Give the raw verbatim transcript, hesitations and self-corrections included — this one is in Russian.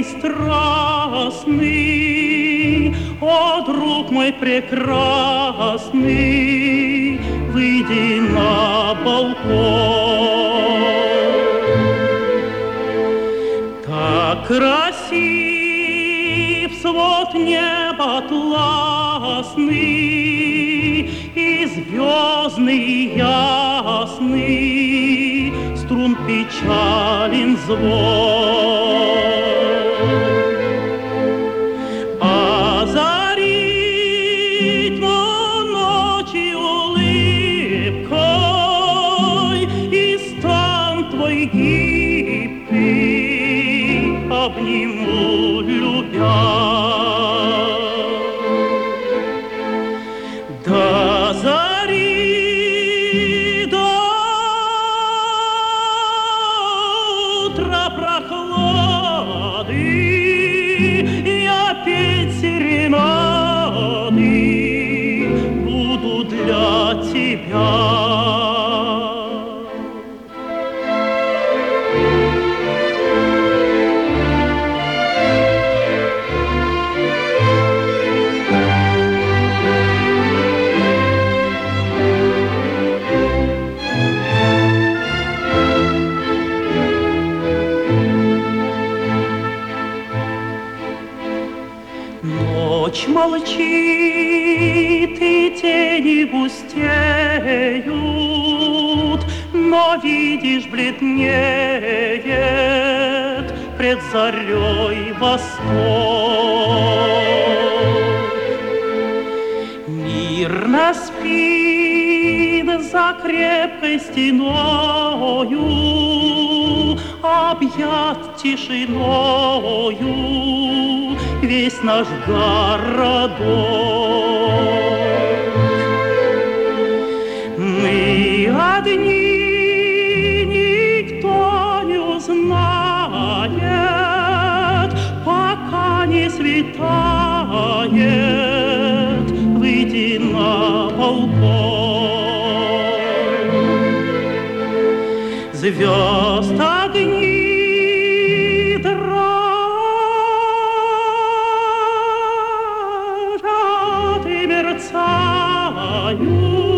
мой страстный, о, друг мой прекрасный, выйди на балкон. Так красив свод неба атласный и звездный ясный, струн печален звон. Озарит на ночи улыбкой и стан твой гибкий обниму, любя. До зари, до утра прохлады я петь серенады буду для тебя. Ночь молчит, и тени густеют, но, видишь, бледнеет пред зарей восток. Мирно спит за крепкой стеною, объят тишиною весь наш городок. Мы одни, никто не узнает, пока не светает, выйди на балкон. Звезд огни мерцают,